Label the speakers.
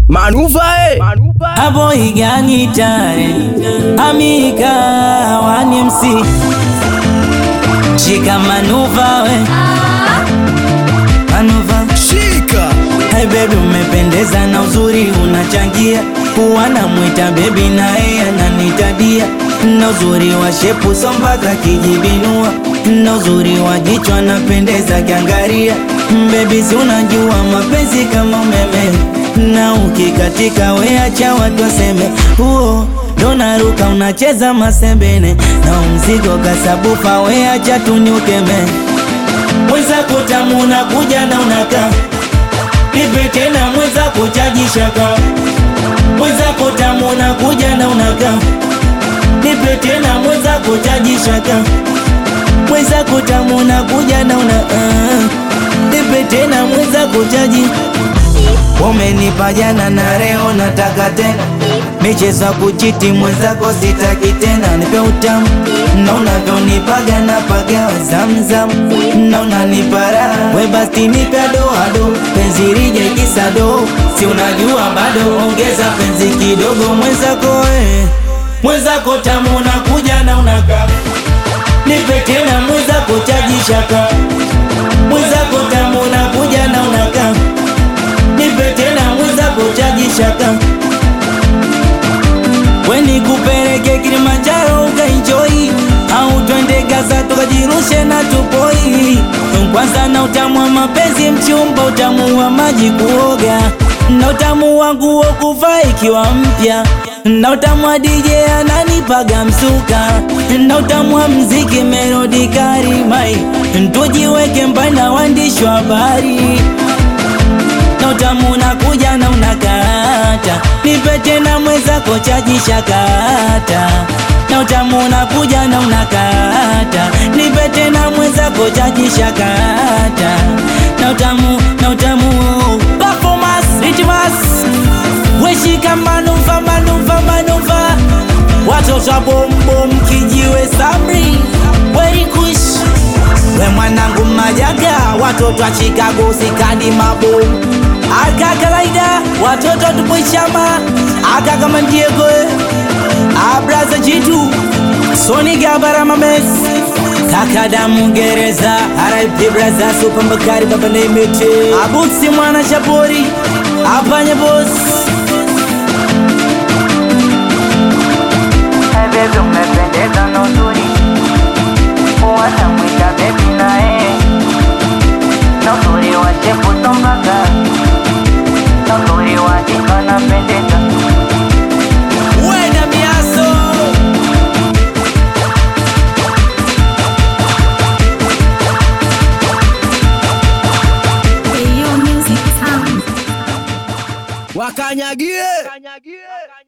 Speaker 1: Manuva
Speaker 2: Abo igani tare Amika wani MC Shika Manuva we Manuva
Speaker 1: Shika.
Speaker 2: Hey baby umependeza na uzuri unachangia Kuwa na mwita baby na yeye ananitadia Na uzuri wa shepu so mpaka kijibinua Na uzuri wa jicho anapendeza kiangaria Baby si unajua mapenzi kama umeme Na ukikatika we acha watu waseme ndo naruka unacheza masembene Na mzigo kasabufa we acha tuniukeme Mwenzako tamu unakuja na unaka Nipe tena mwenzako chaji shaka Mwenzako tamu unakuja na unaka Nipe tena mwenzako chaji shaka Mwenzako tamu unakuja na unaka Nipe tena mwenzako chaji Umenipa jana na leo nataka tena Michezo kuchiti mwenzako sitaki tena Nipe utamu na unavyonipaga na pagawa zamzam Na unanipara we basi nipe ado Penzi rije kisado Si unajua bado ongeza penzi kidogo mwenzako Mwenzako tamu unakuja na unaka Nipe tena mwenzako chaji shaka Mwenzako tamu unakuja na unaka Nipe tena mwenzako chaji shaka Weni kupeleke Kilimanjaro ukaenjoy Au twende Gaza tukajirushe na tupoi Kwanza na utamu wa mapenzi mchumba utamu wa maji kuoga Na utamu wa nguo kuvaa ikiwa mpya Na utamu wa DJ ananipaga msuka Na utamu wa mziki melodi karimai Tujiweke mbana waandishi wa habari Na utamu unakuja na unakata Nipe tena mwenzako chaji shakata Na utamu unakuja na unakata Nipe tena mwenzako chaji shakata Na utamu Performance, ritmas Weshika Manuva Watoto wa bombom kijiwe Samri Weri kush We mwanangu majaga Watoto wa Chicago sikadi mabomu Aka kalaida Watoto tupoishama Aka kama Diego Abraza jitu Soni Gabara Mames Kaka damu gereza R.I.P. Braza Super Mbakari Baba Nemete Abuksi mwana Shapori Apanya boss
Speaker 3: Hey baby umependeza na uzuri Uwana mwita baby na Na uzuri wa shepu tombaka Na uzuri wa jika na pendeza
Speaker 2: Wena miaso
Speaker 4: Hey, yo, music sound.
Speaker 1: Wakanyagie.